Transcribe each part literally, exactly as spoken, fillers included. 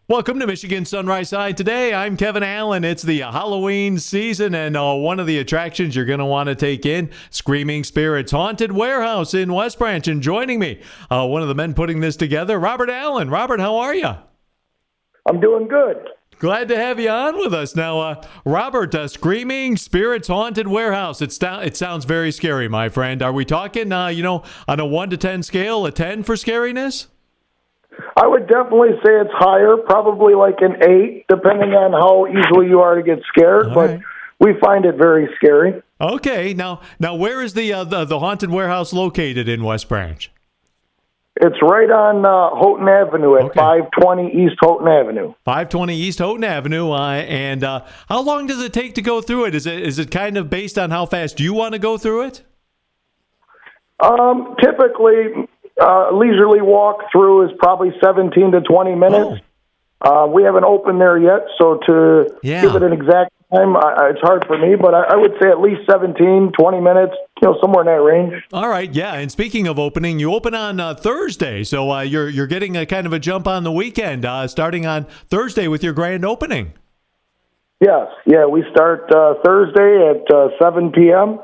Welcome to Michigan Sunrise Side today. I'm Kevin Allen. It's the Halloween season, and uh, one of the attractions you're going to want to take in, Screaming Spirits Haunted Warehouse in West Branch. And joining me, uh, one of the men putting this together, Robert Allen. Robert, how are you? I'm doing good. Glad to have you on with us. Now, uh, Robert, uh, Screaming Spirits Haunted Warehouse. It's st- it sounds very scary, my friend. Are we talking, uh, you know, on a one to ten scale, a ten for scariness? I would definitely say it's higher, probably like an eight, depending on how easily you are to get scared. All but right. we find it very scary. Okay. Now, now, where is the, uh, the the haunted warehouse located in West Branch? It's right on uh, Houghton Avenue at Okay. five twenty East Houghton Avenue. five twenty East Houghton Avenue. Uh, and uh, how long does it take to go through it? Is it is it kind of based on how fast you want to go through it? Um, typically, uh, leisurely walk through is probably seventeen to twenty minutes. Uh, we haven't opened there yet, so to Yeah. give it an exact time, I, I- it's hard for me, but I, I would say at least seventeen, twenty minutes, you know, somewhere in that range. All right, yeah. And speaking of opening, you open on uh, Thursday, so uh, you're you're getting a kind of a jump on the weekend, uh, starting on Thursday with your grand opening. Yes, yeah, we start uh, Thursday at uh, seven p.m.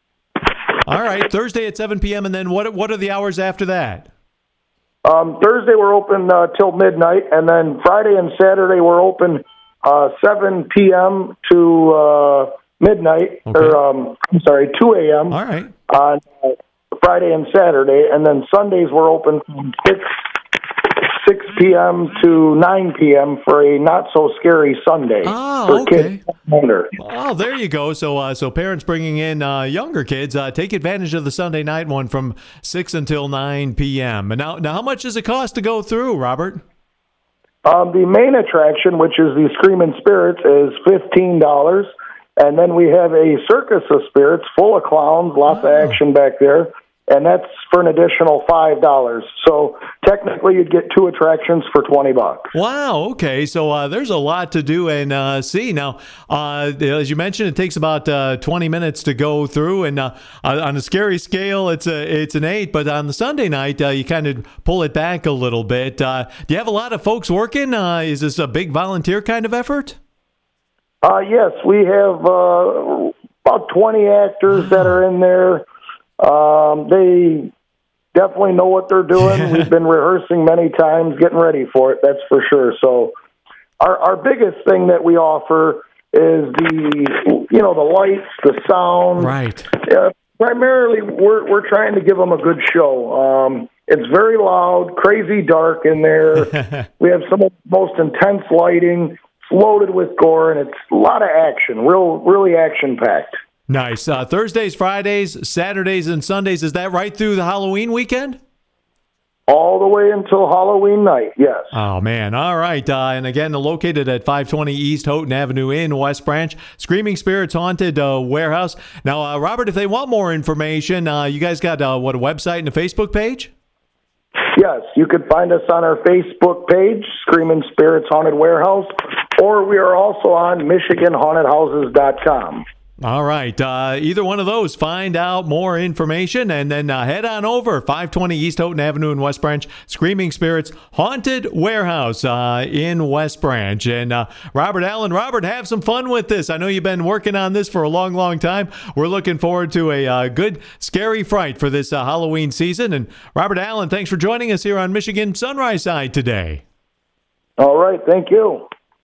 All right, Thursday at seven p.m. And then what what are the hours after that? Um, Thursday we're open uh, till midnight, and then Friday and Saturday we're open uh, seven p.m. to uh, midnight, Okay. or um, I'm sorry, two a.m. All right. on uh, Friday and Saturday, and then Sundays we're open from six six p.m. to nine p.m. for a not so scary Sunday Oh, for okay. kids under. Oh, there you go. So, uh, so parents bringing in uh, younger kids, uh, take advantage of the Sunday night one from six until nine p.m. And now, now, how much does it cost to go through, Robert? Um, the main attraction, which is the Screaming Spirits, is fifteen dollars. And then we have a circus of spirits full of clowns, lots Oh. of action back there, and that's for an additional five dollars. So technically you'd get two attractions for twenty bucks. Wow. Okay. So uh, there's a lot to do and uh, see. Now, uh, as you mentioned, it takes about uh, twenty minutes to go through, and uh, uh, on a scary scale, it's a it's an eight. But on the Sunday night, uh, you kind of pull it back a little bit. Uh, do you have a lot of folks working? Uh, is this a big volunteer kind of effort? Uh, yes, we have uh, about twenty actors that are in there. Um, they definitely know what they're doing. We've been rehearsing many times, getting ready for it, that's for sure. So our, our biggest thing that we offer is the, you know, the lights, the sound. Right. Uh, primarily, we're, we're trying to give them a good show. Um, it's very loud, crazy dark in there. We have some of the most intense lighting, loaded with gore, and it's a lot of action, real, really action-packed. Nice. Uh, Thursdays, Fridays, Saturdays, and Sundays. Is that right through the Halloween weekend? All the way until Halloween night, yes. Oh, man. All right. Uh, and again, located at five twenty East Houghton Avenue in West Branch, Screaming Spirits Haunted uh, Warehouse. Now, uh, Robert, if they want more information, uh, you guys got, uh, what, a website and a Facebook page? Yes, you could find us on our Facebook page, Screaming Spirits Haunted Warehouse, or we are also on Michigan Haunted Houses dot com. All right. Uh, either one of those, find out more information, and then uh, head on over five twenty East Houghton Avenue in West Branch, Screaming Spirits Haunted Warehouse uh, in West Branch. And uh, Robert Allen, Robert, have some fun with this. I know you've been working on this for a long, long time. We're looking forward to a uh, good, scary fright for this uh, Halloween season. And Robert Allen, thanks for joining us here on Michigan Sunrise Side today. All right, thank you.